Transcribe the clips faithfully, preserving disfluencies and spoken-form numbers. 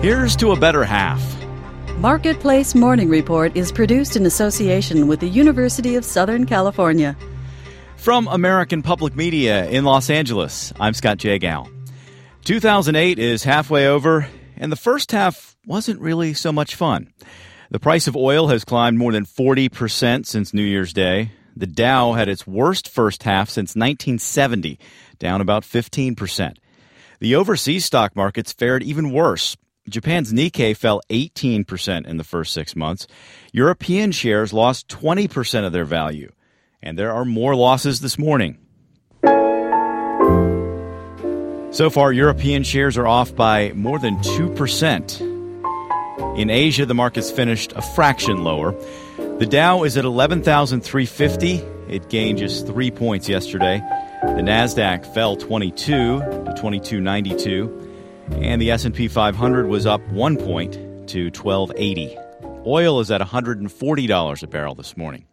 Here's to a better half. Marketplace Morning Report is produced in association with the University of Southern California. From American Public Media in Los Angeles, I'm Scott Jagow. two thousand eight is halfway over, and the first half wasn't really so much fun. The price of oil has climbed more than forty percent since New Year's Day. The Dow had its worst first half since nineteen seventy, down about fifteen percent. The overseas stock markets fared even worse. Japan's Nikkei fell eighteen percent in the first six months. European shares lost twenty percent of their value. And there are more losses this morning. So far, European shares are off by more than two percent. In Asia, the markets finished a fraction lower. The Dow is at eleven thousand three hundred fifty. It gained just three points yesterday. The Nasdaq fell twenty-two to twenty-two ninety-two. And the S and P five hundred was up one point to twelve eighty. Oil is at one hundred forty dollars a barrel this morning.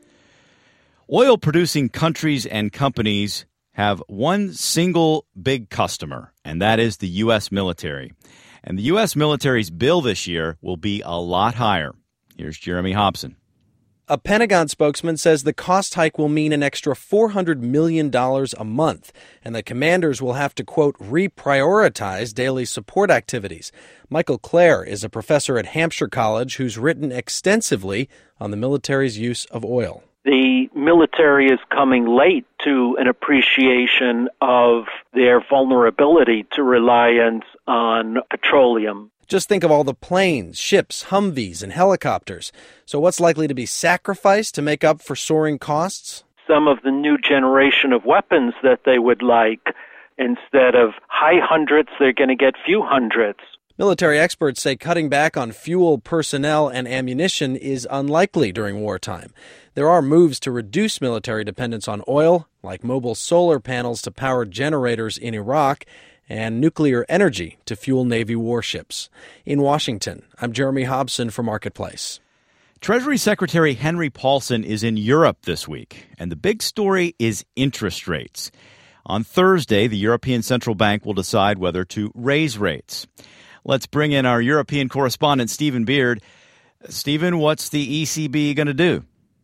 Oil-producing countries and companies have one single big customer, and that is the U S military. And the U S military's bill this year will be a lot higher. Here's Jeremy Hobson. A Pentagon spokesman says the cost hike will mean an extra four hundred million dollars a month, and the commanders will have to, quote, reprioritize daily support activities. Michael Clare is a professor at Hampshire College who's written extensively on the military's use of oil. The military is coming late to an appreciation of their vulnerability to reliance on petroleum. Just think of all the planes, ships, Humvees, and helicopters. So what's likely to be sacrificed to make up for soaring costs? Some of the new generation of weapons that they would like. Instead of high hundreds, they're going to get few hundreds. Military experts say cutting back on fuel, personnel, and ammunition is unlikely during wartime. There are moves to reduce military dependence on oil, like mobile solar panels to power generators in Iraq, and nuclear energy to fuel Navy warships. In Washington, I'm Jeremy Hobson for Marketplace. Treasury Secretary Henry Paulson is in Europe this week, and the big story is interest rates. On Thursday, the European Central Bank will decide whether to raise rates. Let's bring in our European correspondent, Stephen Beard. Stephen, what's the E C B going to do?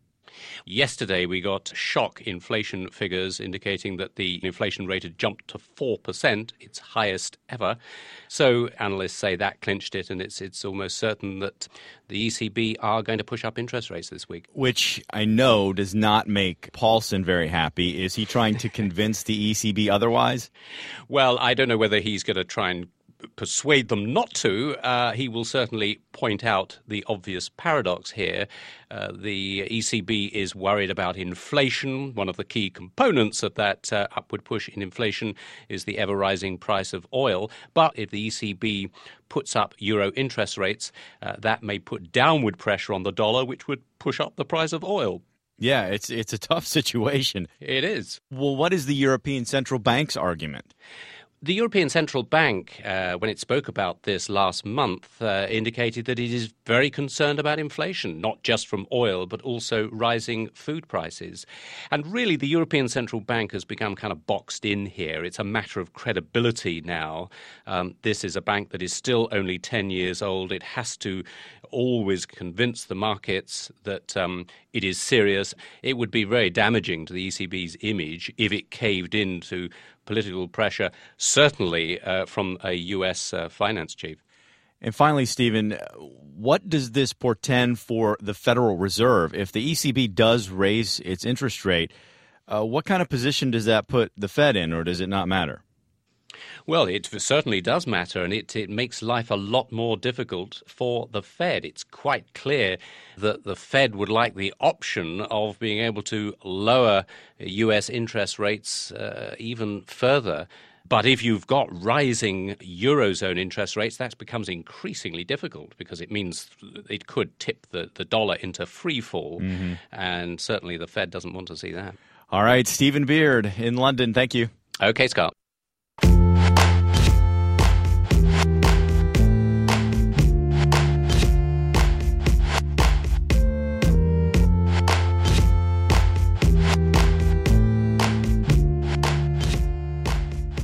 Yesterday, we got shock inflation figures indicating that the inflation rate had jumped to four percent, its highest ever. So analysts say that clinched it, and it's it's almost certain that the E C B are going to push up interest rates this week. Which I know does not make Paulson very happy. Is he trying to convince the E C B otherwise? Well, I don't know whether he's going to try and persuade them not to. Uh, he will certainly point out the obvious paradox here. Uh, the E C B is worried about inflation. One of the key components of that uh, upward push in inflation is the ever-rising price of oil. But if the E C B puts up euro interest rates, uh, that may put downward pressure on the dollar, which would push up the price of oil. Yeah, it's it's a tough situation. It is. Well, what is the European Central Bank's argument? The European Central Bank, uh, when it spoke about this last month, uh, indicated that it is very concerned about inflation, not just from oil, but also rising food prices. And really, the European Central Bank has become kind of boxed in here. It's a matter of credibility now. Um, this is a bank that is still only ten years old. It has to always convince the markets that um, it is serious. It would be very damaging to the E C B's image if it caved into political pressure, certainly uh, from a U S uh, finance chief. And finally, Stephen, what does this portend for the Federal Reserve? If the E C B does raise its interest rate, uh, what kind of position does that put the Fed in, or does it not matter? Well, it certainly does matter, and it, it makes life a lot more difficult for the Fed. It's quite clear that the Fed would like the option of being able to lower U S interest rates uh, even further. But if you've got rising Eurozone interest rates, that becomes increasingly difficult because it means it could tip the, the dollar into free fall, mm-hmm. and certainly the Fed doesn't want to see that. All right, Stephen Beard in London, thank you. Okay, Scott.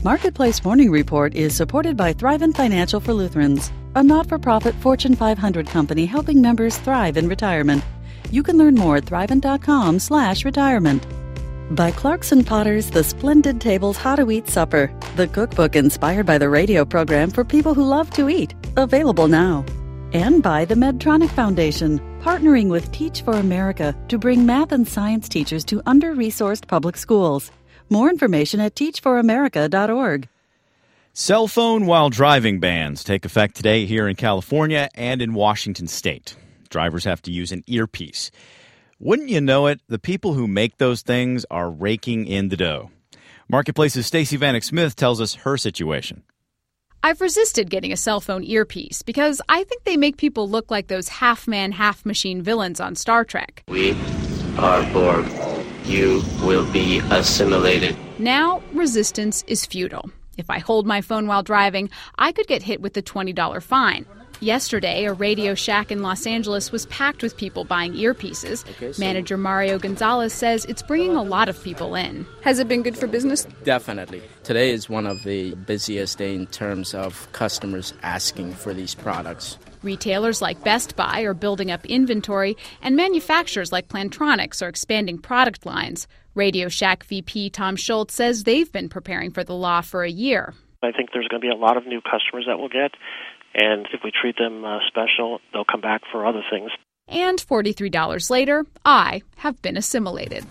Marketplace Morning Report is supported by Thrivent Financial for Lutherans, a not-for-profit Fortune five hundred company helping members thrive in retirement. You can learn more at thrivent.com slash retirement. By Clarkson Potter's The Splendid Table's How to Eat Supper, the cookbook inspired by the radio program for people who love to eat, available now. And by the Medtronic Foundation, partnering with Teach for America to bring math and science teachers to under-resourced public schools. More information at teach for america dot org. Cell phone while driving bans take effect today here in California and in Washington state. Drivers have to use an earpiece. Wouldn't you know it, the people who make those things are raking in the dough. Marketplace's Stacey Vanek Smith tells us her situation. I've resisted getting a cell phone earpiece because I think they make people look like those half-man, half-machine villains on Star Trek. We are Borg. You will be assimilated. Now, resistance is futile. If I hold my phone while driving, I could get hit with a twenty dollars fine. Yesterday, a Radio Shack in Los Angeles was packed with people buying earpieces. Okay, so Manager Mario Gonzalez says it's bringing a lot of people in. Has it been good for business? Definitely. Today is one of the busiest days in terms of customers asking for these products. Retailers like Best Buy are building up inventory, and manufacturers like Plantronics are expanding product lines. Radio Shack V P Tom Schultz says they've been preparing for the law for a year. I think there's going to be a lot of new customers that we'll get, and if we treat them uh, special, they'll come back for other things. And forty-three dollars later, I have been assimilated.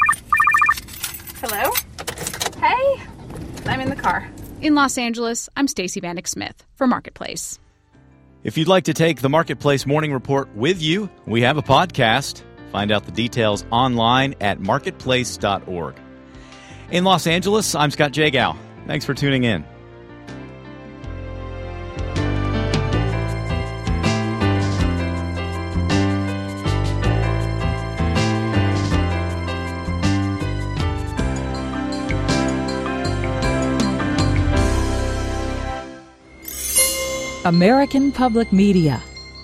Hello? Hey, I'm in the car. In Los Angeles, I'm Stacey Vanek Smith for Marketplace. If you'd like to take the Marketplace Morning Report with you, we have a podcast. Find out the details online at marketplace dot org. In Los Angeles, I'm Scott Jagow. Thanks for tuning in. American Public Media.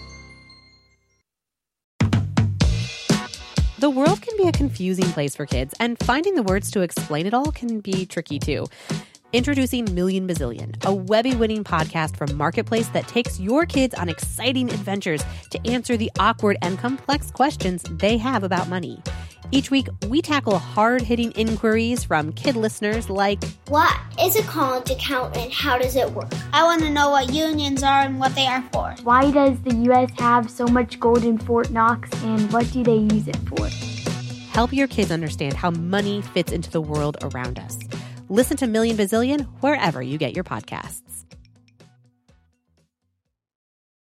The world can be a confusing place for kids, and finding the words to explain it all can be tricky too. Introducing Million Bazillion, a Webby-winning podcast from Marketplace that takes your kids on exciting adventures to answer the awkward and complex questions they have about money. Each week, we tackle hard-hitting inquiries from kid listeners like, what is a college account and how does it work? I want to know what unions are and what they are for. Why does the U S have so much gold in Fort Knox and what do they use it for? Help your kids understand how money fits into the world around us. Listen to Million Bazillion wherever you get your podcasts.